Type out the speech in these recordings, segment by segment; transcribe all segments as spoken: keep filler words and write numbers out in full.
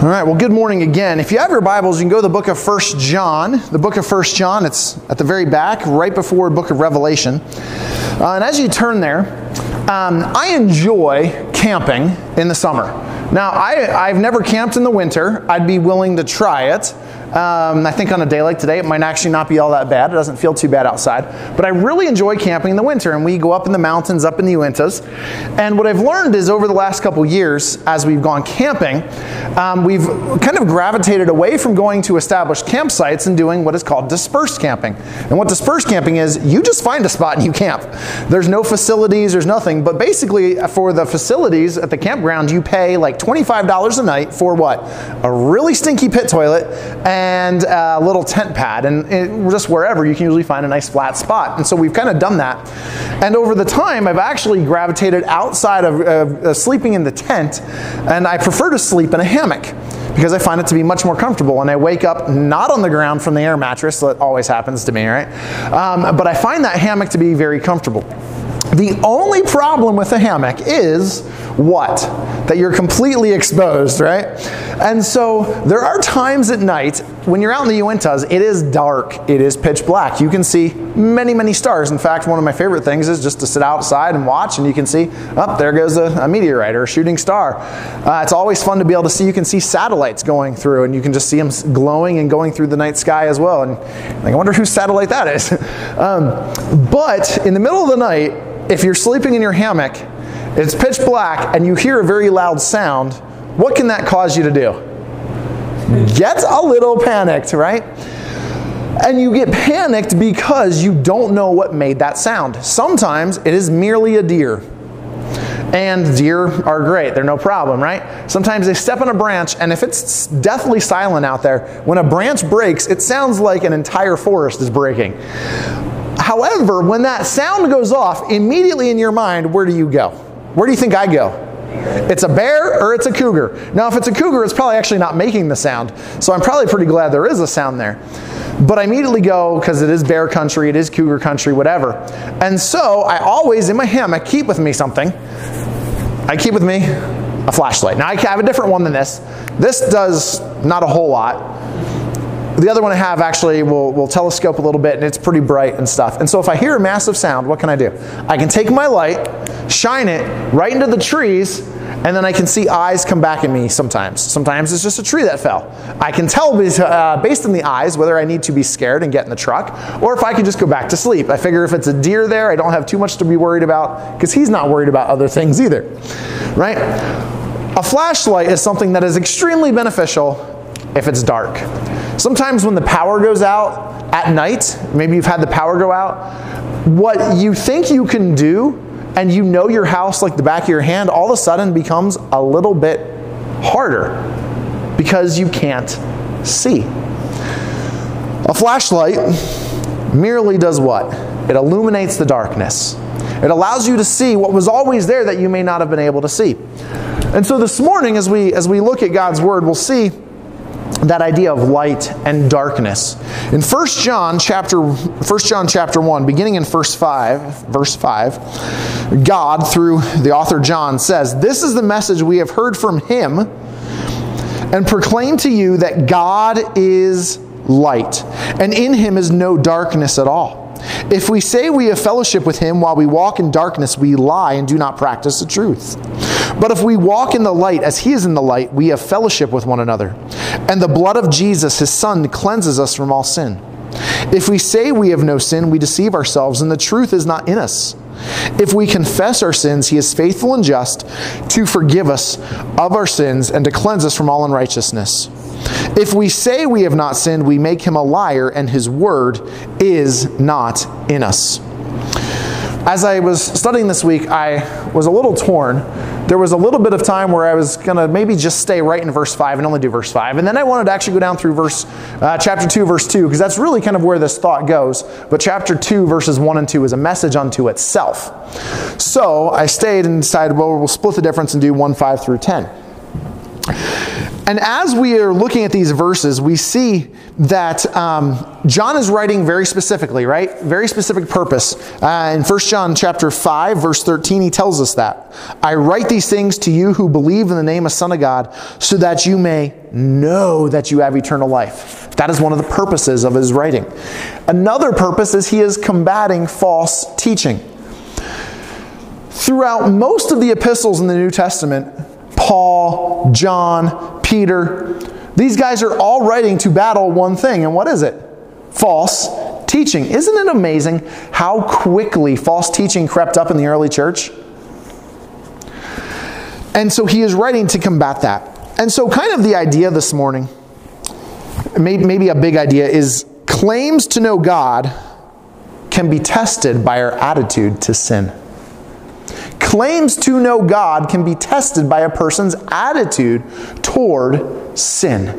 All right, well, good morning again. If you have your Bibles, you can go to the book of First John. The book of First John, it's at the very back, right before the book of Revelation. Uh, and as you turn there, um, I enjoy camping in the summer. Now, I, I've never camped in the winter. I'd be willing to try it. Um, I think on a day like today, it might actually not be all that bad. It doesn't feel too bad outside. But I really enjoy camping in the winter, and we go up in the mountains, up in the Uintas. And what I've learned is over the last couple years, as we've gone camping, um, we've kind of gravitated away from going to established campsites and doing what is called dispersed camping. And what dispersed camping is, you just find a spot and you camp. There's no facilities, there's nothing. But basically, for the facilities at the campground, you pay like twenty-five dollars a night for what? A really stinky pit toilet and and a little tent pad, and it, just wherever you can usually find a nice flat spot. And so we've kind of done that. And over the time, I've actually gravitated outside of uh, uh, sleeping in the tent, and I prefer to sleep in a hammock because I find it to be much more comfortable. And I wake up not on the ground from the air mattress, that always happens to me, right? Um, but I find that hammock to be very comfortable. The only problem with a hammock is what? That you're completely exposed, right? And so there are times at night when you're out in the Uintas, it is dark, it is pitch black. You can see many, many stars. In fact, one of my favorite things is just to sit outside and watch, and you can see, oh, there goes a, a meteorite or a shooting star. Uh, it's always fun to be able to see. You can see satellites going through, and you can just see them glowing and going through the night sky as well. And like, I wonder whose satellite that is. um, but in the middle of the night, if you're sleeping in your hammock, it's pitch black, and you hear a very loud sound, what can that cause you to do? Get a little panicked, right? And you get panicked because you don't know what made that sound. Sometimes it is merely a deer. And deer are great, they're no problem, right? Sometimes they step on a branch, and if it's deathly silent out there, when a branch breaks, it sounds like an entire forest is breaking. However, when that sound goes off, immediately in your mind, where do you go? Where do you think I go? It's a bear or it's a cougar. Now, if it's a cougar, it's probably actually not making the sound. So I'm probably pretty glad there is a sound there. But I immediately go, because it is bear country, it is cougar country, whatever. And so I always, in my hammock, keep with me something. I keep with me a flashlight. Now, I have a different one than this. This does not a whole lot. The other one I have actually will, will telescope a little bit, and it's pretty bright and stuff. And so if I hear a massive sound, what can I do? I can take my light, shine it right into the trees, and then I can see eyes come back at me sometimes. Sometimes it's just a tree that fell. I can tell uh, based on the eyes whether I need to be scared and get in the truck, or if I can just go back to sleep. I figure if it's a deer there, I don't have too much to be worried about, because he's not worried about other things either, right? A flashlight is something that is extremely beneficial if it's dark. Sometimes when the power goes out at night, maybe you've had the power go out, what you think you can do, and you know your house like the back of your hand, all of a sudden becomes a little bit harder because you can't see. A flashlight merely does what? It illuminates the darkness. It allows you to see what was always there that you may not have been able to see. And so this morning, as we, as we look at God's Word, we'll see that idea of light and darkness. In First John chapter First John chapter one, beginning in verse five, verse five, God, through the author John, says, "This is the message we have heard from him and proclaim to you, that God is light, and in him is no darkness at all. If we say we have fellowship with him while we walk in darkness, we lie and do not practice the truth. But if we walk in the light as he is in the light, we have fellowship with one another. And the blood of Jesus, his Son, cleanses us from all sin. If we say we have no sin, we deceive ourselves, and the truth is not in us. If we confess our sins, he is faithful and just to forgive us of our sins and to cleanse us from all unrighteousness. If we say we have not sinned, we make him a liar, and his word is not in us." As I was studying this week, I was a little torn. There was a little bit of time where I was going to maybe just stay right in verse five and only do verse five. And then I wanted to actually go down through verse uh, chapter two, verse two, because that's really kind of where this thought goes. But chapter two, verses one and two is a message unto itself. So I stayed and decided, well, we'll split the difference and do one, five through ten. And as we are looking at these verses, we see that um, John is writing very specifically, right? Very specific purpose. Uh, in First John chapter five, verse thirteen, he tells us that. I write these things to you who believe in the name of Son of God, so that you may know that you have eternal life. That is one of the purposes of his writing. Another purpose is he is combating false teaching. Throughout most of the epistles in the New Testament, Paul, John, Peter, these guys are all writing to battle one thing. And what is it? False teaching. Isn't it amazing how quickly false teaching crept up in the early church? And so he is writing to combat that. And so kind of the idea this morning, maybe, maybe a big idea, is claims to know God can be tested by our attitude to sin. Claims to know God can be tested by a person's attitude toward sin.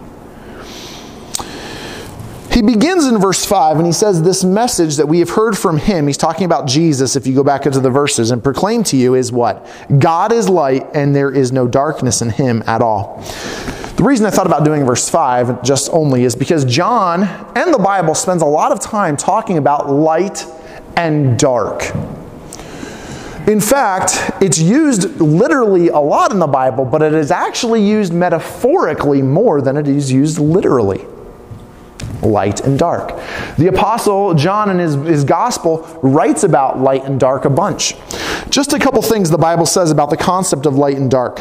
He begins in verse five and he says, this message that we have heard from him, he's talking about Jesus if you go back into the verses, and proclaim to you is what? God is light and there is no darkness in him at all. The reason I thought about doing verse five just only is because John and the Bible spends a lot of time talking about light and dark. In fact, it's used literally a lot in the Bible, but it is actually used metaphorically more than it is used literally. Light and dark. The Apostle John in his, his gospel writes about light and dark a bunch. Just a couple things the Bible says about the concept of light and dark.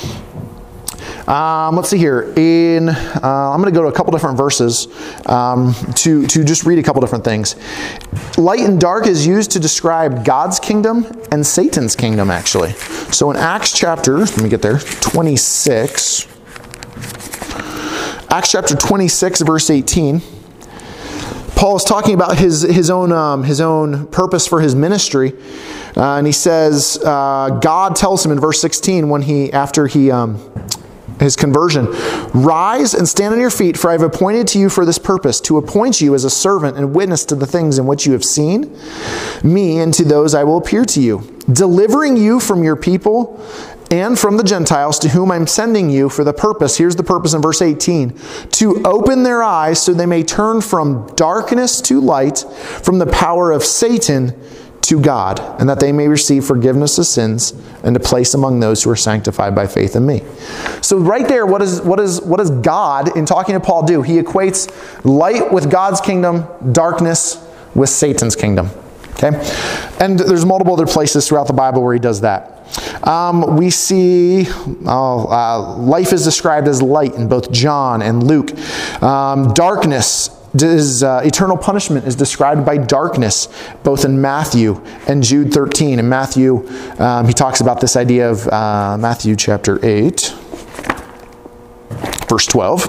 Um, let's see here. In uh, I'm going to go to a couple different verses um, to, to just read a couple different things. Light and dark is used to describe God's kingdom and Satan's kingdom, actually. So in Acts chapter, let me get there, twenty-six. Acts chapter twenty-six, verse eighteen. Paul is talking about his, his, own, um, his own purpose for his ministry. Uh, and he says, uh, God tells him in verse sixteen, when he, after he... Um, his conversion, rise and stand on your feet, for I have appointed to you for this purpose, to appoint you as a servant and witness to the things in which you have seen me, and to those I will appear to you, delivering you from your people and from the Gentiles to whom I'm sending you for the purpose. Here's the purpose in verse eighteen. To open their eyes so they may turn from darkness to light, from the power of Satan to God, and that they may receive forgiveness of sins and a place among those who are sanctified by faith in me. So right there, what is what is what does God, in talking to Paul, do? He equates light with God's kingdom, darkness with Satan's kingdom. Okay? And there's multiple other places throughout the Bible where he does that. Um, we see oh, uh, life is described as light in both John and Luke. Um, darkness Is, uh, eternal punishment is described by darkness, both in Matthew and Jude thirteen. In Matthew, um, he talks about this idea of uh, Matthew chapter eight, verse twelve.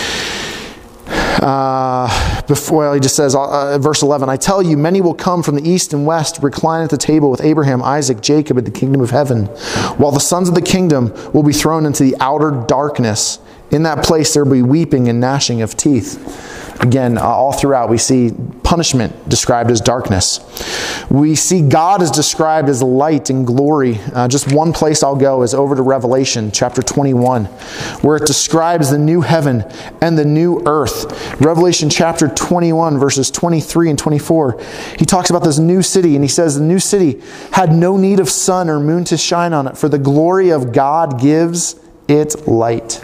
Uh, before, well, he just says, uh, verse eleven, I tell you, many will come from the east and west, recline at the table with Abraham, Isaac, Jacob at the kingdom of heaven, while the sons of the kingdom will be thrown into the outer darkness. In that place there will be weeping and gnashing of teeth. Again, uh, all throughout we see punishment described as darkness. We see God is described as light and glory. Uh, just one place I'll go is over to Revelation chapter twenty-one, where it describes the new heaven and the new earth. Revelation chapter twenty-one, verses twenty-three and twenty-four. He talks about this new city, and he says the new city had no need of sun or moon to shine on it, for the glory of God gives it light.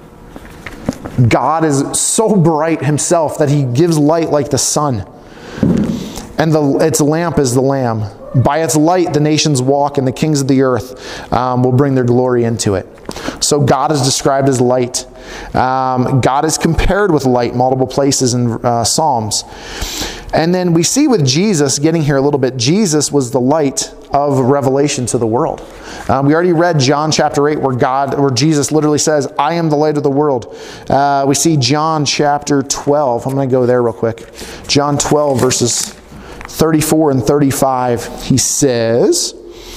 God is so bright himself that he gives light like the sun. And the, its lamp is the Lamb. By its light the nations walk, and the kings of the earth um, will bring their glory into it. So God is described as light. Um, God is compared with light multiple places in uh, Psalms. And then we see with Jesus, getting here a little bit, Jesus was the light of revelation to the world. Um, we already read John chapter eight where God, where Jesus literally says, I am the light of the world. Uh, we see John chapter twelve. I'm going to go there real quick. John twelve verses thirty-four and thirty-five. He says,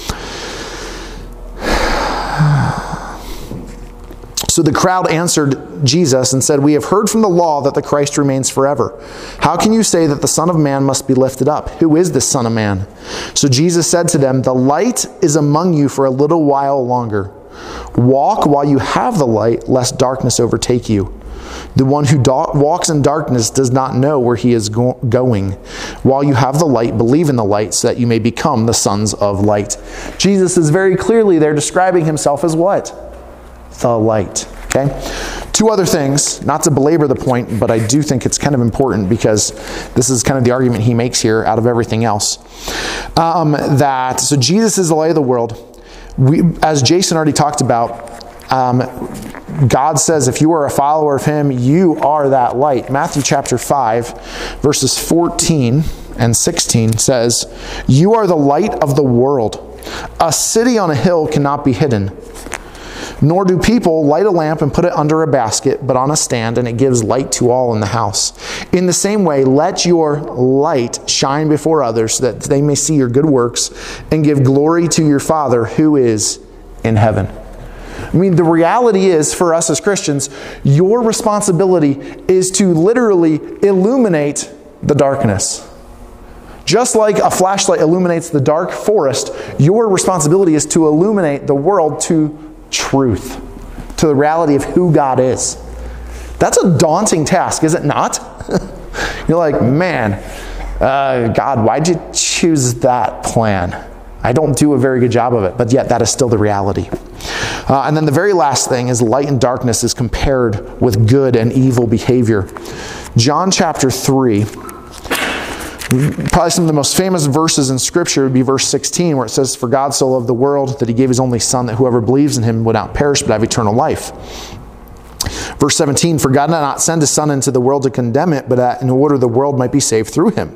so the crowd answered Jesus and said, we have heard from the law that the Christ remains forever. How can you say that the Son of Man must be lifted up? Who is this Son of Man? So Jesus said to them, the light is among you for a little while longer. Walk while you have the light, lest darkness overtake you. The one who do- walks in darkness does not know where he is go- going. While you have the light, believe in the light so that you may become the sons of light. Jesus is very clearly there describing himself as what? The light. Okay? Two other things, not to belabor the point, but I do think it's kind of important because this is kind of the argument he makes here out of everything else. Um, that, so Jesus is the light of the world. We, as Jason already talked about, um, God says if you are a follower of him, you are that light. Matthew chapter five, verses fourteen and sixteen says, "You are the light of the world. A city on a hill cannot be hidden. Nor do people light a lamp and put it under a basket, but on a stand, and it gives light to all in the house. In the same way, let your light shine before others, so that they may see your good works and give glory to your Father who is in heaven." I mean, the reality is, for us as Christians, your responsibility is to literally illuminate the darkness. Just like a flashlight illuminates the dark forest, your responsibility is to illuminate the world to truth, to the reality of who God is. That's a daunting task, is it not? You're like, man, uh, God, why'd you choose that plan? I don't do a very good job of it, but yet that is still the reality. Uh, and then the very last thing is light and darkness is compared with good and evil behavior. John chapter three, probably some of the most famous verses in Scripture would be verse sixteen, where it says, "For God so loved the world that he gave his only Son, that whoever believes in him would not perish but have eternal life." Verse seventeen, "For God did not send his Son into the world to condemn it, but that in order the world might be saved through him.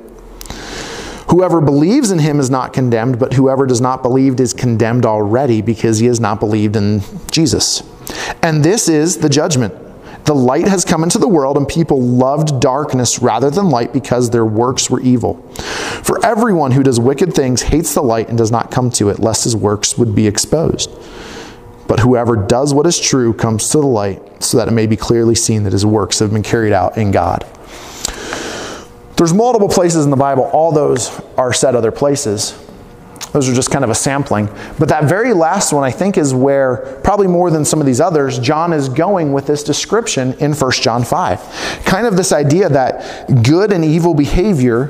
Whoever believes in him is not condemned, but whoever does not believe is condemned already, because he has not believed in Jesus. And this is the judgment. The light has come into the world, and people loved darkness rather than light, because their works were evil. For everyone who does wicked things hates the light and does not come to it, lest his works would be exposed. But whoever does what is true comes to the light, so that it may be clearly seen that his works have been carried out in God." There's multiple places in the Bible. All those are said other places. Those are just kind of a sampling. But that very last one, I think, is where, probably more than some of these others, John is going with this description in First John five. Kind of this idea that good and evil behavior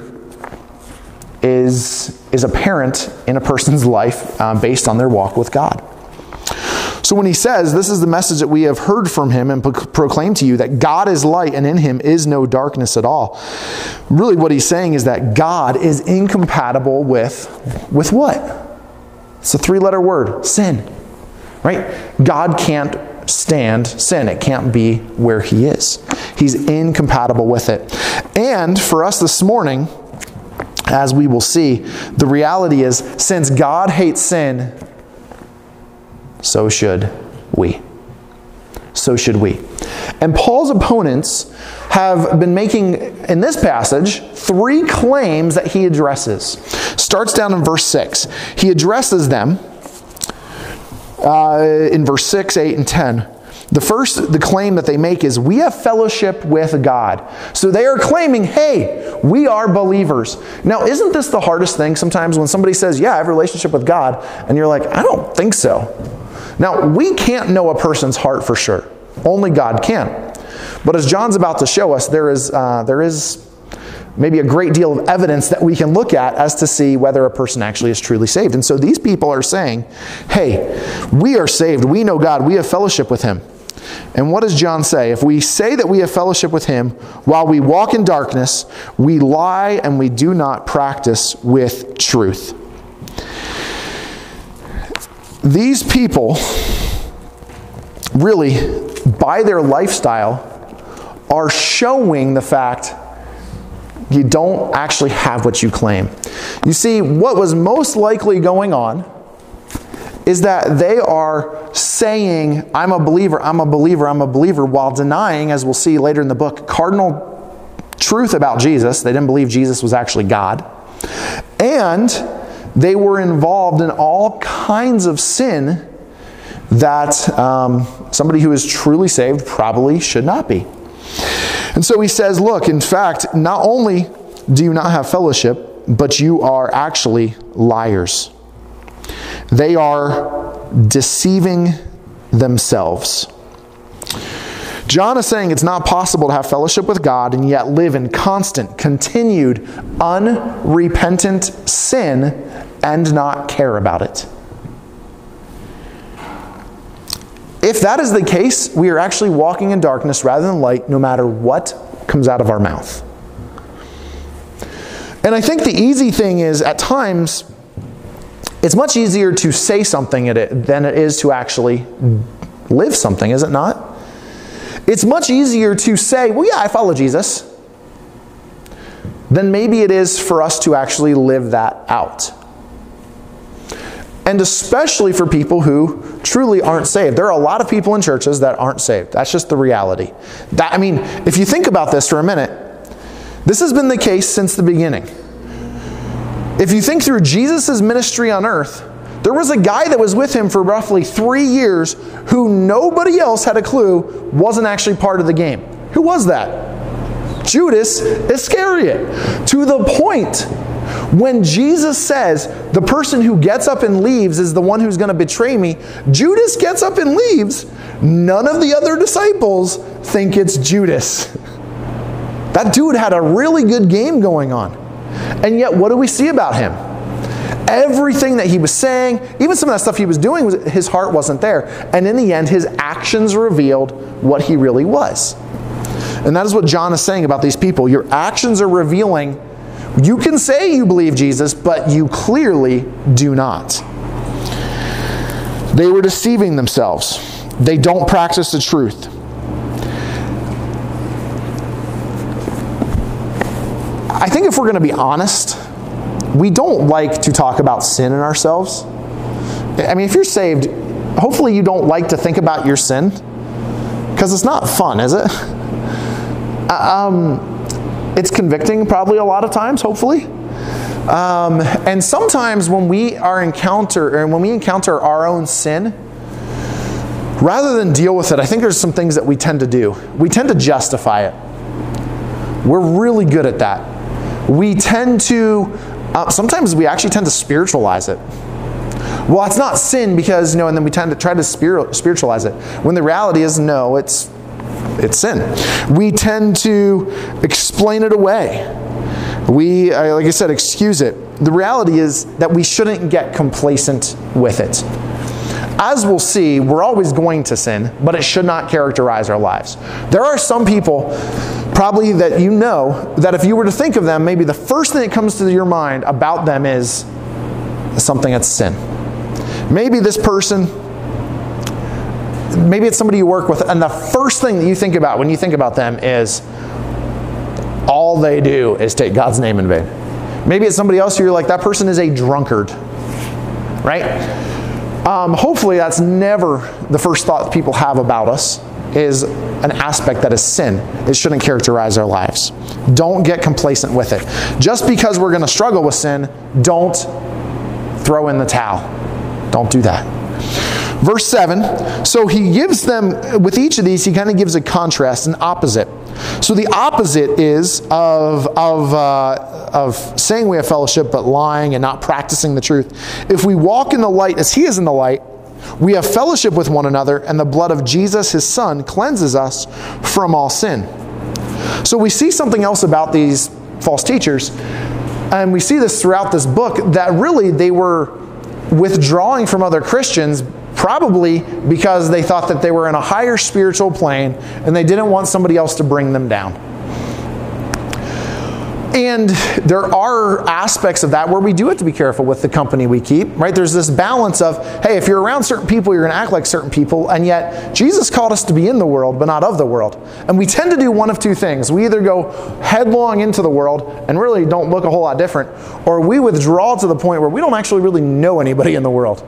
is, is apparent in a person's life um, based on their walk with God. So when he says, "This is the message that we have heard from him and pro- proclaim to you, that God is light and in him is no darkness at all," really what he's saying is that God is incompatible with, with what? It's a three-letter word, sin. Right? God can't stand sin. It can't be where he is. He's incompatible with it. And for us this morning, as we will see, the reality is, since God hates sin, so should we. So should we. And Paul's opponents have been making, in this passage, three claims that he addresses. Starts down in verse six. He addresses them uh, in verse six, eight, and ten. The first, the claim that they make is, we have fellowship with God. So they are claiming, hey, we are believers. Now, isn't this the hardest thing sometimes when somebody says, yeah, I have a relationship with God, and you're like, I don't think so. Now, we can't know a person's heart for sure. Only God can. But as John's about to show us, there is, uh, there is maybe a great deal of evidence that we can look at as to see whether a person actually is truly saved. And so these people are saying, hey, we are saved. We know God. We have fellowship with him. And what does John say? If we say that we have fellowship with him while we walk in darkness, we lie and we do not practice with truth. These people, really, by their lifestyle, are showing the fact you don't actually have what you claim. You see, what was most likely going on is that they are saying, I'm a believer, I'm a believer, I'm a believer, while denying, as we'll see later in the book, cardinal truth about Jesus. They didn't believe Jesus was actually God. And they were involved in all kinds of sin that um, somebody who is truly saved probably should not be. And so he says, look, in fact, not only do you not have fellowship, but you are actually liars. They are deceiving themselves. John is saying it's not possible to have fellowship with God and yet live in constant, continued, unrepentant sin and not care about it. If that is the case, we are actually walking in darkness rather than light, no matter what comes out of our mouth. And I think the easy thing is, at times, it's much easier to say something than it is to actually live something, is it not? It's much easier to say, well, yeah, I follow Jesus, than maybe it is for us to actually live that out. And especially for people who truly aren't saved. There are a lot of people in churches that aren't saved. That's just the reality. That, I mean, if you think about this for a minute, this has been the case since the beginning. If you think through Jesus' ministry on earth, there was a guy that was with him for roughly three years who nobody else had a clue wasn't actually part of the game. Who was that? Judas Iscariot. To the point when Jesus says the person who gets up and leaves is the one who's going to betray me, Judas gets up and leaves. None of the other disciples think it's Judas. That dude had a really good game going on. And yet, what do we see about him? Everything that he was saying, even some of that stuff he was doing, was, his heart wasn't there. And in the end, his actions revealed what he really was. And that is what John is saying about these people. Your actions are revealing, you can say you believe Jesus, but you clearly do not. They were deceiving themselves. They don't practice the truth. I think if we're going to be honest, we don't like to talk about sin in ourselves. I mean, if you're saved, hopefully you don't like to think about your sin, because it's not fun, is it? Um, it's convicting probably a lot of times, hopefully. Um, and sometimes when we are encounter, or when we encounter our own sin, rather than deal with it, I think there's some things that we tend to do. We tend to justify it. We're really good at that. We tend to, uh, sometimes we actually tend to spiritualize it. Well, it's not sin because, you know, and then we tend to try to spir- spiritualize it. When the reality is, no, it's it's sin. We tend to explain it away. We, uh, like I said, excuse it. The reality is that we shouldn't get complacent with it. As we'll see, we're always going to sin, but it should not characterize our lives. There are some people, probably that you know, that if you were to think of them, maybe the first thing that comes to your mind about them is something that's sin. Maybe this person, maybe it's somebody you work with, and the first thing that you think about when you think about them is all they do is take God's name in vain. Maybe it's somebody else who you're like, that person is a drunkard, right? Um, hopefully that's never the first thought that people have about us, is an aspect that is sin. It shouldn't characterize our lives. Don't get complacent with it. Just because we're going to struggle with sin, don't throw in the towel. Don't do that. Verse seven, so he gives them, with each of these, he kind of gives a contrast, an opposite. So the opposite is of, of, uh, of saying we have fellowship, but lying and not practicing the truth. If we walk in the light as he is in the light, we have fellowship with one another, and the blood of Jesus, his Son, cleanses us from all sin. So we see something else about these false teachers, and we see this throughout this book, that really they were withdrawing from other Christians, probably because they thought that they were in a higher spiritual plane and they didn't want somebody else to bring them down. And there are aspects of that where we do have to be careful with the company we keep, right? There's this balance of, hey, if you're around certain people, you're going to act like certain people, and yet Jesus called us to be in the world, but not of the world. And we tend to do one of two things. We either go headlong into the world and really don't look a whole lot different, or we withdraw to the point where we don't actually really know anybody in the world.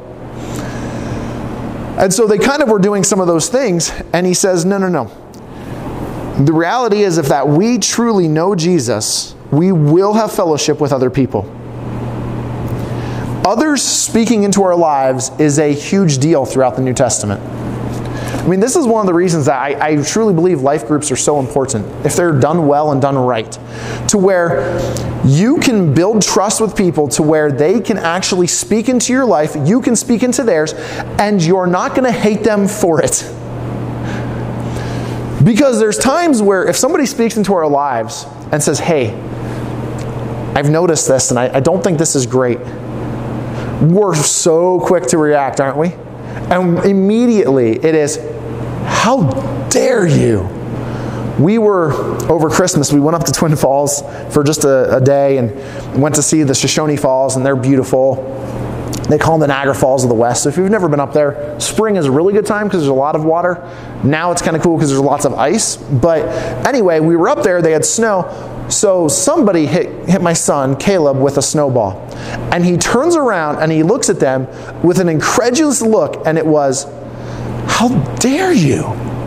And so they kind of were doing some of those things, and he says, no, no, no. The reality is, if that we truly know Jesus, we will have fellowship with other people. Others speaking into our lives is a huge deal throughout the New Testament. I mean, this is one of the reasons that I, I truly believe life groups are so important, if they're done well and done right, to where you can build trust with people to where they can actually speak into your life, you can speak into theirs, and you're not going to hate them for it. Because there's times where if somebody speaks into our lives and says, hey, I've noticed this and I, I don't think this is great, we're so quick to react, aren't we? And immediately it is, how dare you? We were, over Christmas, we went up to Twin Falls for just a, a day and went to see the Shoshone Falls, and they're beautiful. They call them the Niagara Falls of the West. So if you've never been up there, spring is a really good time because there's a lot of water. Now it's kind of cool because there's lots of ice. But anyway, we were up there, they had snow. So somebody hit, hit my son, Caleb, with a snowball. And he turns around and he looks at them with an incredulous look, and it was, how dare you?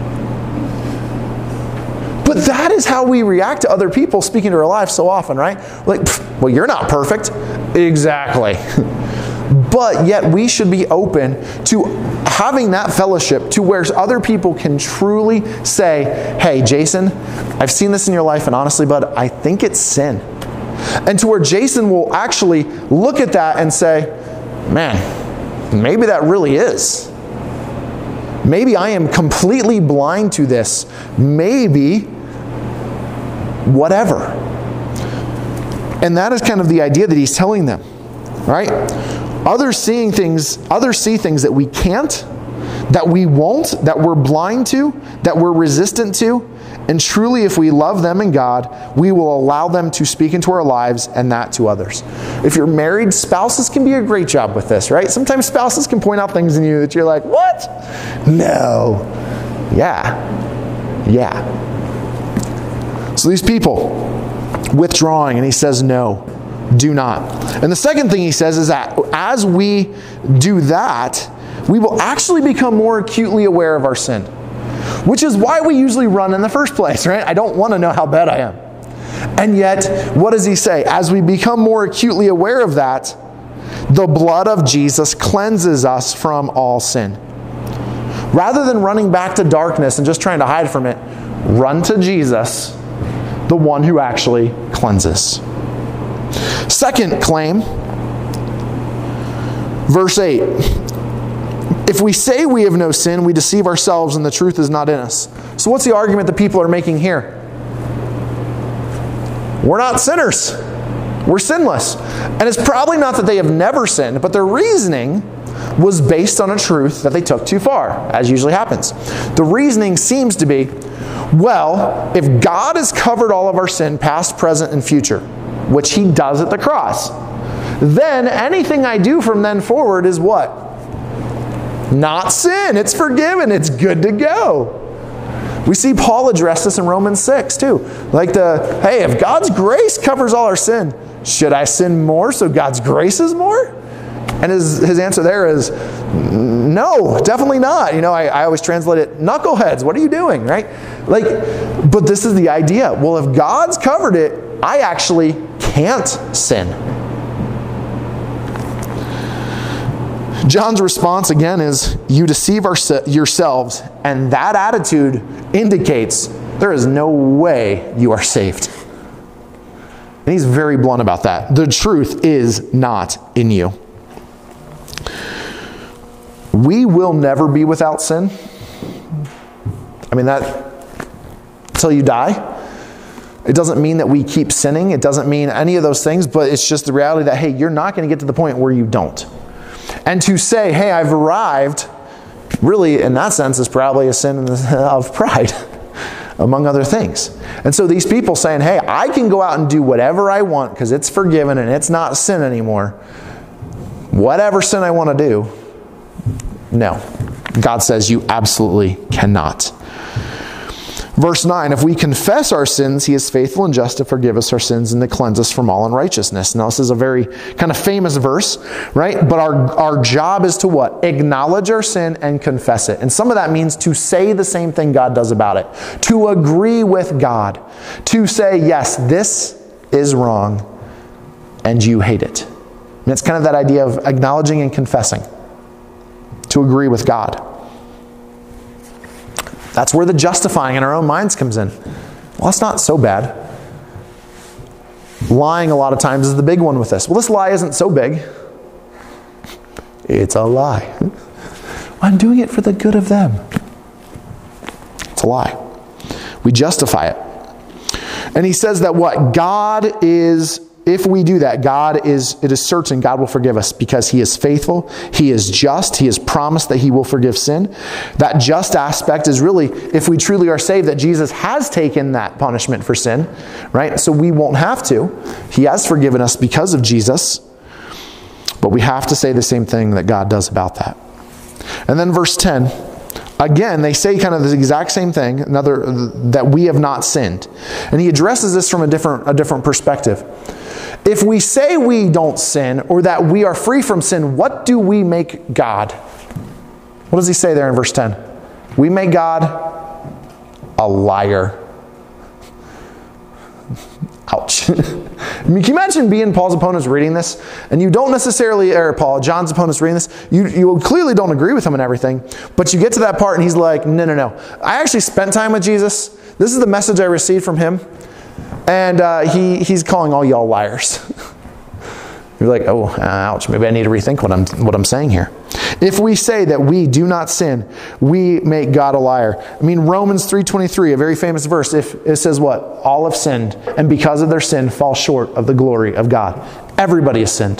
But that is how we react to other people speaking to our lives so often, right? Like, well, you're not perfect. Exactly. But yet we should be open to having that fellowship to where other people can truly say, hey, Jason, I've seen this in your life, and honestly, bud, I think it's sin. And to where Jason will actually look at that and say, man, maybe that really is. Maybe I am completely blind to this. Maybe whatever. And that is kind of the idea that he's telling them, right? Others seeing things, others see things that we can't, that we won't, that we're blind to, that we're resistant to. And truly, if we love them and God, we will allow them to speak into our lives, and that to others. If you're married, spouses can be a great job with this, right? Sometimes spouses can point out things in you that you're like, what? No. Yeah. Yeah. So these people withdrawing, and he says no. Do not. And the second thing he says is that as we do that, we will actually become more acutely aware of our sin. Which is why we usually run in the first place, right? I don't want to know how bad I am. And yet, what does he say? As we become more acutely aware of that, the blood of Jesus cleanses us from all sin. Rather than running back to darkness and just trying to hide from it, run to Jesus, the one who actually cleanses. Second claim, verse eight. If we say we have no sin, we deceive ourselves and the truth is not in us. So what's the argument that people are making here? We're not sinners. We're sinless. And it's probably not that they have never sinned, but their reasoning was based on a truth that they took too far, as usually happens. The reasoning seems to be, well, if God has covered all of our sin, past, present, and future, which he does at the cross, then anything I do from then forward is what? Not sin. It's forgiven. It's good to go. We see Paul address this in Romans six too. Like the, hey, if God's grace covers all our sin, should I sin more so God's grace is more? And his, his answer there is, no, definitely not. You know, I, I always translate it, knuckleheads, what are you doing, right? Like, but this is the idea. Well, if God's covered it, I actually can't sin. John's response again is, you deceive our, yourselves, and that attitude indicates there is no way you are saved. And he's very blunt about that. The truth is not in you. We will never be without sin. I mean, that until you die. It doesn't mean that we keep sinning. It doesn't mean any of those things, but it's just the reality that, hey, you're not going to get to the point where you don't. And to say, hey, I've arrived, really, in that sense, is probably a sin of pride, among other things. And so these people saying, hey, I can go out and do whatever I want because it's forgiven and it's not sin anymore. Whatever sin I want to do, no. God says you absolutely cannot. Verse nine, if we confess our sins, he is faithful and just to forgive us our sins and to cleanse us from all unrighteousness. Now, this is a very kind of famous verse, right? But our, our job is to what? Acknowledge our sin and confess it. And some of that means to say the same thing God does about it. To agree with God. To say, yes, this is wrong and you hate it. And it's kind of that idea of acknowledging and confessing. To agree with God. That's where the justifying in our own minds comes in. Well, that's not so bad. Lying a lot of times is the big one with this. Well, this lie isn't so big. It's a lie. I'm doing it for the good of them. It's a lie. We justify it. And he says that what? God is, if we do that, God is, it is certain God will forgive us because he is faithful, he is just, he has promised that he will forgive sin. That just aspect is really, if we truly are saved, that Jesus has taken that punishment for sin, right? So we won't have to. He has forgiven us because of Jesus, but we have to say the same thing that God does about that. And then verse ten, again, they say kind of the exact same thing, another, that we have not sinned. And he addresses this from a different, a different perspective. If we say we don't sin, or that we are free from sin, what do we make God? What does he say there in verse ten? We make God a liar. Ouch. I mean, can you imagine being Paul's opponents reading this, and you don't necessarily, or Paul, John's opponents reading this, you, you clearly don't agree with him and everything, but you get to that part and he's like, no, no, no. I actually spent time with Jesus. This is the message I received from him. And uh, he, he's calling all y'all liars. You're like, oh, ouch, maybe I need to rethink what I'm, what I'm saying here. If we say that we do not sin, we make God a liar. I mean, Romans three twenty-three, a very famous verse, if it says what? All have sinned, and because of their sin fall short of the glory of God. Everybody has sinned.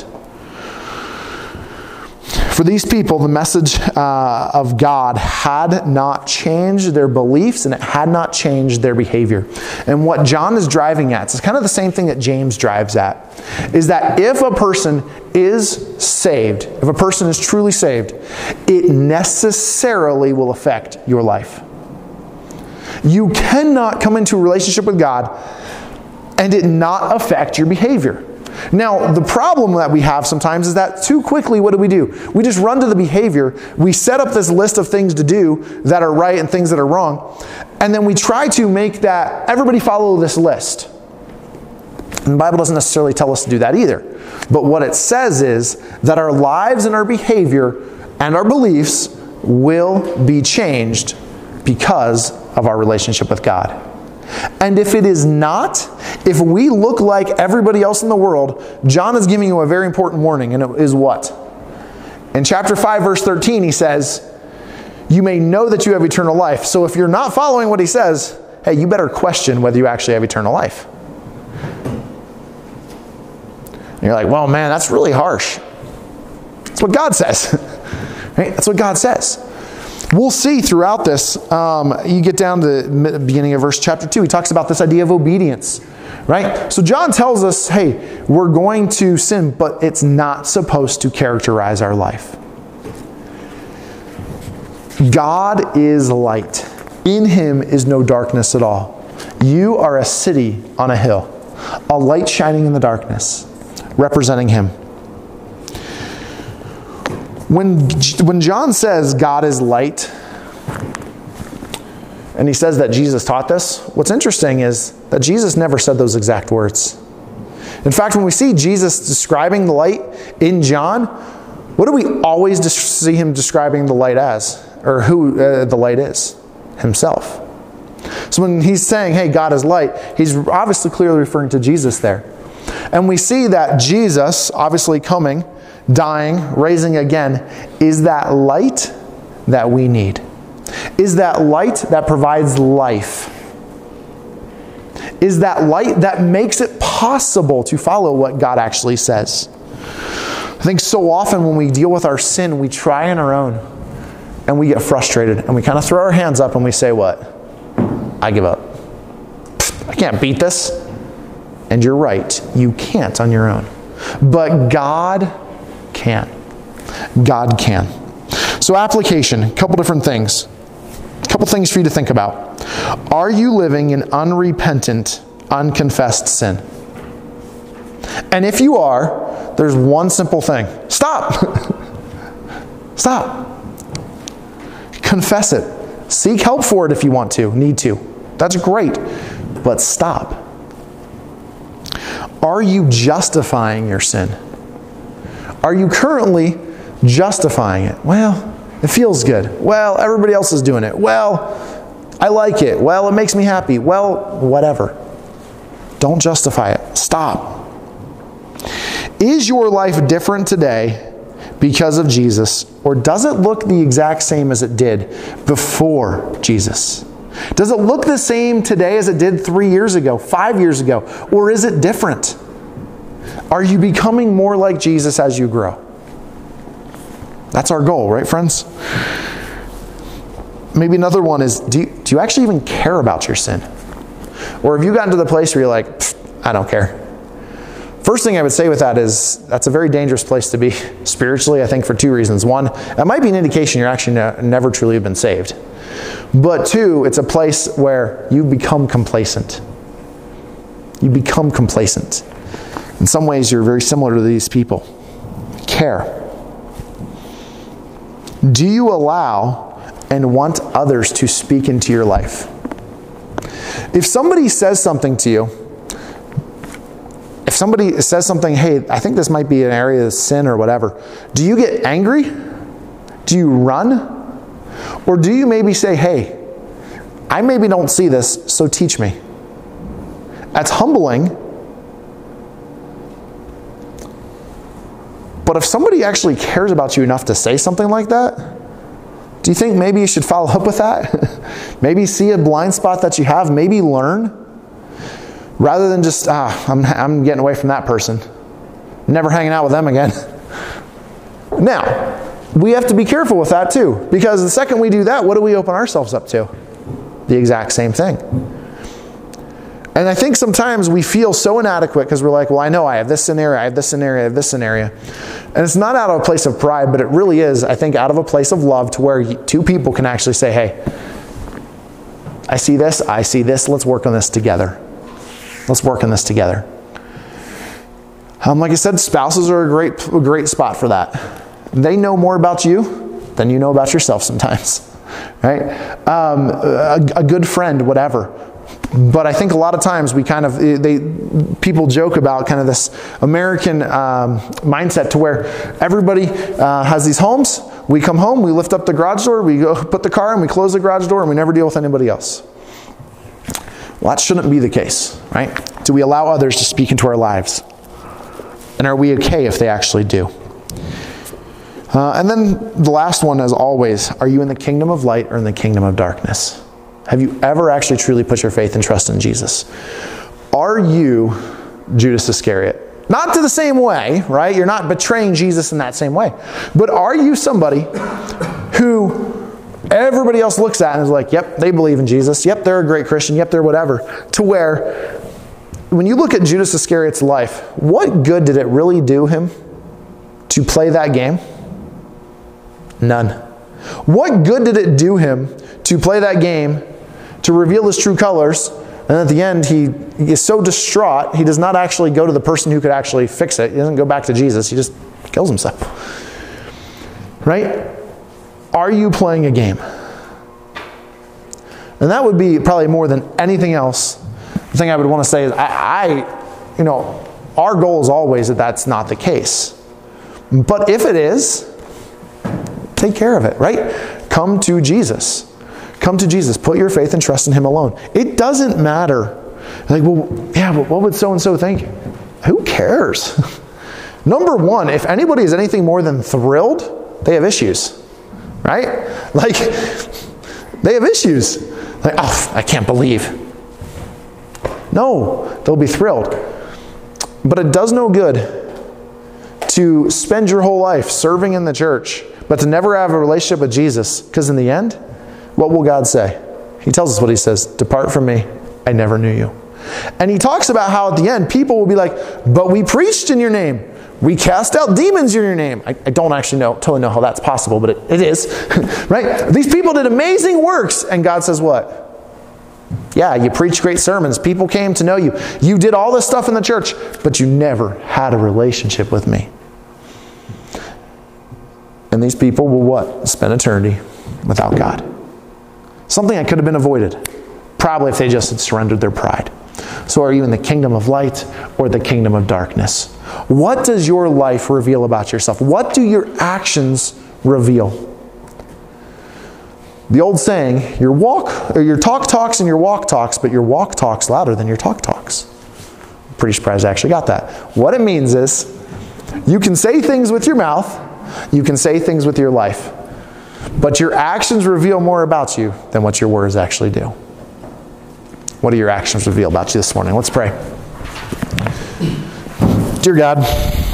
For these people, the message uh, of God had not changed their beliefs, and it had not changed their behavior. And what John is driving at, it's kind of the same thing that James drives at, is that if a person is saved, if a person is truly saved, it necessarily will affect your life. You cannot come into a relationship with God and it not affect your behavior. Now, the problem that we have sometimes is that too quickly, what do we do? We just run to the behavior. We set up this list of things to do that are right and things that are wrong. And then we try to make that, everybody follow this list. And the Bible doesn't necessarily tell us to do that either. But what it says is that our lives and our behavior and our beliefs will be changed because of our relationship with God. And if it is not, if we look like everybody else in the world, John is giving you a very important warning, and it is what? In chapter five, verse thirteen, he says, you may know that you have eternal life. So if you're not following what he says, hey, you better question whether you actually have eternal life. And you're like, well, man, that's really harsh. That's what God says. Right? That's what God says. We'll see throughout this, um, you get down to the beginning of verse chapter two, he talks about this idea of obedience, right? So John tells us, hey, we're going to sin, but it's not supposed to characterize our life. God is light. In him is no darkness at all. You are a city on a hill, a light shining in the darkness, representing him. When, when John says God is light, and he says that Jesus taught this, what's interesting is that Jesus never said those exact words. In fact, when we see Jesus describing the light in John, what do we always see him describing the light as? Or who uh, the light is? Himself. So when he's saying, hey, God is light, he's obviously clearly referring to Jesus there. And we see that Jesus, obviously coming, dying, raising again, is that light that we need. Is that light that provides life. Is that light that makes it possible to follow what God actually says. I think so often when we deal with our sin, we try on our own and we get frustrated and we kind of throw our hands up and we say, what? I give up. I can't beat this. And you're right, you can't on your own. But God can. God can. So application, a couple different things. A couple things for you to think about. Are you living in unrepentant, unconfessed sin? And if you are, there's one simple thing. Stop. Stop. Confess it. Seek help for it if you want to, need to. That's great. But stop. Are you justifying your sin? Are you currently justifying it? Well, it feels good. Well, everybody else is doing it. Well, I like it. Well, it makes me happy. Well, whatever. Don't justify it. Stop. Is your life different today because of Jesus, or does it look the exact same as it did before Jesus? Does it look the same today as it did three years ago, five years ago, or is it different? Are you becoming more like Jesus as you grow? That's our goal, right, friends? Maybe another one is, do you, do you actually even care about your sin? Or have you gotten to the place where you're like, I don't care? First thing I would say with that is, that's a very dangerous place to be spiritually, I think, for two reasons. One, that might be an indication you're actually ne- never truly been saved. But two, it's a place where you become complacent. You become complacent. In some ways, you're very similar to these people. Care. Do you allow and want others to speak into your life? If somebody says something to you, if somebody says something, hey, I think this might be an area of sin or whatever, do you get angry? Do you run? Or do you maybe say, hey, I maybe don't see this, so teach me? That's humbling. But if somebody actually cares about you enough to say something like that, do you think maybe you should follow up with that? Maybe see a blind spot that you have, maybe learn? Rather than just, ah, I'm, I'm getting away from that person. Never hanging out with them again. Now, we have to be careful with that too. Because the second we do that, what do we open ourselves up to? The exact same thing. And I think sometimes we feel so inadequate because we're like, well, I know I have this scenario, I have this scenario, I have this scenario. And it's not out of a place of pride, but it really is, I think, out of a place of love to where two people can actually say, hey, I see this, I see this, let's work on this together. Let's work on this together. Um, like I said, spouses are a great, a great spot for that. They know more about you than you know about yourself sometimes. Right? Um, a, a good friend, whatever. But I think a lot of times we kind of, they, people joke about kind of this American um, mindset to where everybody uh, has these homes. We come home, we lift up the garage door, we go put the car in, we close the garage door, and we never deal with anybody else. Well, that shouldn't be the case, right? Do we allow others to speak into our lives? And are we okay if they actually do? Uh, and then the last one, as always, are you in the kingdom of light or in the kingdom of darkness? Have you ever actually truly put your faith and trust in Jesus? Are you Judas Iscariot? Not to the same way, right? You're not betraying Jesus in that same way. But are you somebody who everybody else looks at and is like, yep, they believe in Jesus. Yep, they're a great Christian. Yep, they're whatever. To where, when you look at Judas Iscariot's life, what good did it really do him to play that game? None. What good did it do him to play that game, to reveal his true colors, and at the end he is so distraught, he does not actually go to the person who could actually fix it. He doesn't go back to Jesus. He just kills himself. Right? Are you playing a game? And that would be probably more than anything else. The thing I would want to say is, I, I you know, our goal is always that that's not the case. But if it is, take care of it, right? Come to Jesus. Come to Jesus. Put your faith and trust in Him alone. It doesn't matter. Like, well, yeah, but what would so-and-so think? Who cares? Number one, if anybody is anything more than thrilled, they have issues. Right? Like, they have issues. Like, oh, I can't believe. No, they'll be thrilled. But it does no good to spend your whole life serving in the church, but to never have a relationship with Jesus. Because in the end, what will God say? He tells us what He says. Depart from me, I never knew you. And He talks about how at the end, people will be like, but we preached in your name. We cast out demons in your name. I, I don't actually know, totally know how that's possible, but it, it is. Right? These people did amazing works. And God says what? Yeah, you preached great sermons. People came to know you. You did all this stuff in the church, but you never had a relationship with me. And these people will what? Spend eternity without God. Something that could have been avoided. Probably if they just had surrendered their pride. So are you in the kingdom of light or the kingdom of darkness? What does your life reveal about yourself? What do your actions reveal? The old saying, your walk, or your talk talks and your walk talks, but your walk talks louder than your talk talks. I'm pretty surprised I actually got that. What it means is, you can say things with your mouth, you can say things with your life, but your actions reveal more about you than what your words actually do. What do your actions reveal about you this morning? Let's pray. Dear God,